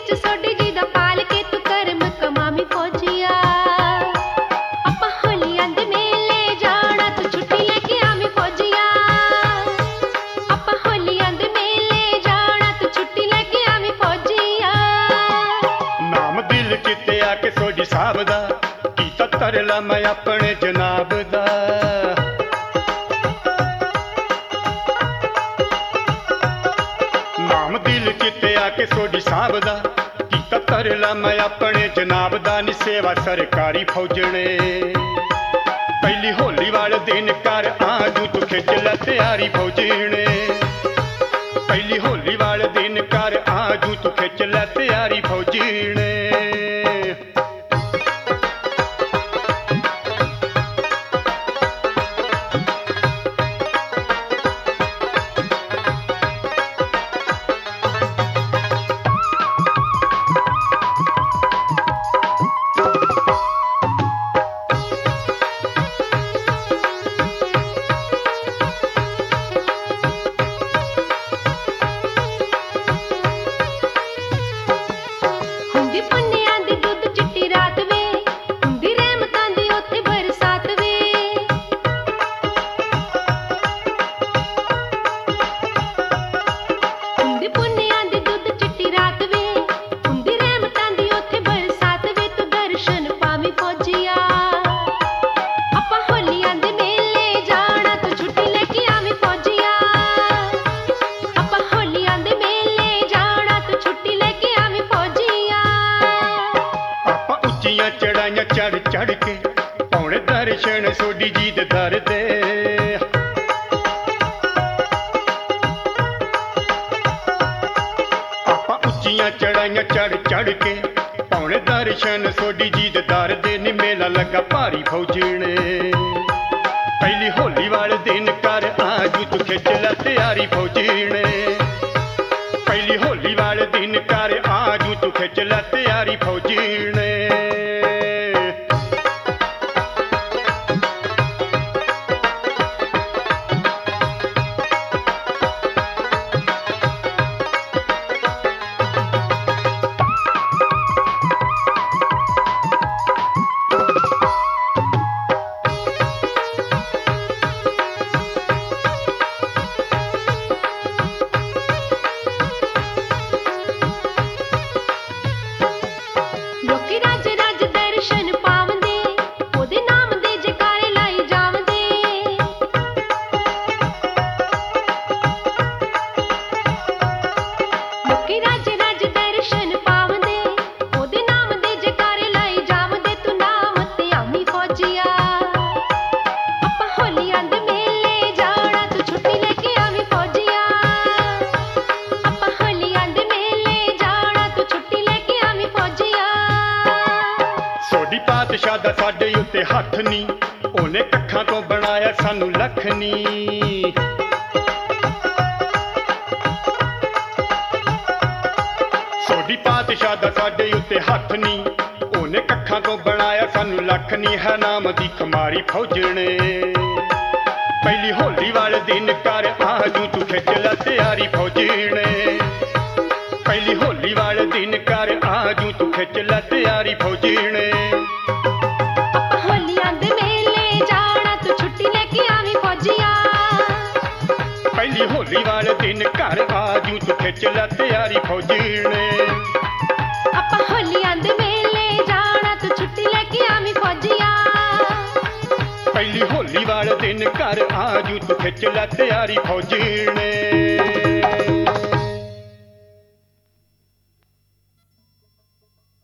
ਵਿੱਚ ਸੋਢੀ ਜੀ ਦਾ ਪਾਲ ਕੇ ਤੂੰ ਕਰਮ ਕਮਾਵੀਂ ਫੌਜੀਆ। ਆਪਾਂ ਹੋਲੀਆਂ ਦੇ ਮੇਲੇ ਜਾਣਾ ਤੂੰ ਛੁੱਟੀ ਲੈ ਕੇ ਆਵੀਂ ਫੌਜੀਆ। ਆਪਾਂ ਹੋਲੀਆਂ ਦੇ ਮੇਲੇ ਜਾਣਾ ਤੂੰ ਛੁੱਟੀ ਲੈ ਕੇ ਆਵੀਂ ਫੌਜੀਆ। ਨਾਮ ਦਿਲ ਚਿੱਤੇ ਆ ਕੇ ਸੋਢੀ ਸਾਹਿਬ ਦਾ ਕੀਤਾ ਤਰਲਾ ਮੈਂ ਆਪਣੇ ਜਨਾਬ ਦਾ। ਨਾਮ ਦਿਲ ਚਿੱਤੇ ਆ ਕੇ ਸੋਢੀ ਸਾਹਿਬ ਦਾ ਕੀਤਾ ਤਰਲਾ ਮੈਂ ਆਪਣੇ ਜਨਾਬ ਦਾ। ਨੀ ਸੇਵਾ ਸਰਕਾਰੀ ਫੌਜਣੇ ਪਹਿਲੀ ਹੋਲੀ ਵਾਲੇ ਦਿਨ ਕਰ ਆਜੂ ਤੂੰ ਖਿੱਚ ਲੈ ਤਿਆਰੀ ਫੌਜਣੇ। ਪਹਿਲੀ ਹੋਲੀ ਵਾਲੇ ਦਿਨ ਕਰ ਆਜੂ ਤੂੰ ਖਿੱਚ ਲੈ ਤਿਆਰੀ ਫੌਜਣੇ। ਹੁੰਦੀ ਪੁੰਨਿਆਂ ਦੀ ਦੁੱਧ ਚਿੱਟੀ ਰਾਤ ਵੇ, ਹੁੰਦੀ ਰਹਿਮਤਾਂ ਦੀ ਉੱਥੇ ਬਰਸਾਤ ਵੇ। ਹੁੰਦੀ ਪੁੰਨਿਆਂ ਦੀ ਦੁੱਧ ਚਿੱਟੀ ਰਾਤ ਵੇ, ਹੁੰਦੀ ਰਹਿਮਤਾਂ ਦੀ ਉੱਥੇ ਬਰਸਾਤ ਵੇ। ਤੂੰ ਦਰਸ਼ਨ ਪਾਵੀਂ ਫੌਜੀਆ। ਆਪਾਂ ਹੋਲੀਆਂ ਦੇ ਮੇਲੇ ਜਾਣਾ ਤੂੰ ਛੁੱਟੀ ਲੈ ਕੇ ਆਵੀਂ ਫੌਜੀਆ। ਆਪਾਂ ਹੋਲੀਆਂ ਦੇ ਮੇਲੇ ਜਾਣਾ ਤੂੰ ਛੁੱਟੀ ਲੈ ਕੇ ਆਵੀਂ ਫੌਜੀਆ। ਆਪਾਂ ਉੱਚੀਆਂ ਚੜਾਈਆਂ ਚੜ ਚੜ ਕੇ ਪਾਉਣੇ ਦਰਸ਼ਨ ਸੋਢੀ ਜੀ ਦੇ ਦਰ ਦੇ। ਆਪਾਂ ਉੱਚੀਆਂ ਚੜਾਈਆਂ ਚੜ ਚੜ ਕੇ ਪਾਉਣੇ ਦਰਸ਼ਨ ਸੋਢੀ ਜੀ ਦੇ ਦਰ ਦੇ। ਨੀ ਮੇਲਾ ਲੱਗਾ ਭਾਰੀ ਫੌਜਣੇ ਪਹਿਲੀ ਹੋਲੀ ਵਾਲੇ ਦਿਨ ਕਰ ਆਜੂ ਤੂੰ ਖਿੱਚ ਲੈ ਤਿਆਰੀ ਫੌਜਣੇ। ਪਹਿਲੀ ਹੋਲੀ ਵਾਲੇ ਦਿਨ ਕਰ ਆਜੂ ਤੂੰ ਖਿੱਚ ਲੈ ਤਿਆਰੀ ਫੌਜਣੇ। ਲੋਕੀ ਰੱਜ ਰੱਜ ਦਰਸ਼ਨ ਪਾਵੰਦੇ, ਉਹਦੇ ਨਾਮ ਦੇ ਜੈਕਾਰੇ ਲਾਈ ਜਾਵੰਦੇ। ਲੋਕੀ ਰੱਜ ਰੱਜ ਦਰਸ਼ਨ ਪਾਵੰਦੇ, ਉਹਦੇ ਨਾਮ ਦੇ ਜੈਕਾਰੇ ਲਾਈ ਜਾਵੰਦੇ। ਤੂੰ ਨਾਮ ਤੇ ਆਵੀਂ ਫੌਜੀਆ। ਆਪਾਂ ਹੋਲੀਆਂ ਦੇ ਮੇਲੇ ਜਾਣਾ ਤੂੰ ਛੁੱਟੀ ਲੈ ਕੇ ਆਵੀਂ ਫੌਜੀਆ। ਆਪਾਂ ਹੋਲੀਆਂ ਦੇ ਮੇਲੇ ਜਾਣਾ ਤੂੰ ਛੁੱਟੀ ਲੈ ਕੇ ਆਵੀਂ ਫੌਜੀਆ। ਸੋਢੀ ਪਾਤਸ਼ਾਹ ਦਾ ਸਾਡੇ ਉੱਤੇ ਹੱਥ ਨੀ, ਉਹਨੇ ਕੱਖਾਂ ਤੋਂ ਬਣਾਇਆ ਸਾਨੂੰ ਲੱਖ ਨੀ। ਸੋਢੀ ਪਾਤਸ਼ਾਹ ਦਾ ਸਾਡੇ ਉੱਤੇ ਹੱਥ ਨੀ, ਉਹਨੇ ਕੱਖਾਂ ਤੋਂ ਬਣਾਇਆ ਸਾਨੂੰ ਲੱਖ ਨੀ। ਹੈ ਨਾਮ ਦੀ ਖਮਾਰੀ ਫੌਜਣੇ ਪਹਿਲੀ ਹੋਲੀ ਵਾਲੇ ਦਿਨ ਕਰ ਆਜੂ ਤੂੰ ਖਿੱਚ ਲੈ ਤਿਆਰੀ ਫੌਜਣੇ। ਪਹਿਲੀ ਹੋਲੀ ਵਾਲੇ ਦਿਨ ਕਰ ਆਜੂ ਤੂੰ ਖਿੱਚ ਲੈ ਤਿਆਰੀ ਫੌਜਣੇ। ਆਪਾਂ ਹੋਲੀਆਂ ਦੇ ਮੇਲੇ ਜਾਣਾ ਤੂੰ ਛੁੱਟੀ ਲੈ ਕੇ ਆਵੀਂ ਫੌਜੀਆ। ਪਹਿਲੀ ਹੋਲੀ ਵਾਲੇ ਦਿਨ ਘਰ ਆਜੂ ਤੂੰ ਖਿੱਚ ਲੈ ਤਿਆਰੀ ਫੌਜਣੇ। ਆਪਾਂ ਹੋਲੀਆਂ ਦੇ ਮੇਲੇ ਜਾਣਾ ਤੂੰ ਛੁੱਟੀ ਲੈ ਕੇ ਆਵੀਂ ਫੌਜੀਆ। ਪਹਿਲੀ ਹੋਲੀ ਵਾਲੇ ਦਿਨ ਘਰ ਆਜੂ ਤੂੰ ਖਿੱਚ ਲੈ ਤਿਆਰੀ ਫੌਜਣੇ।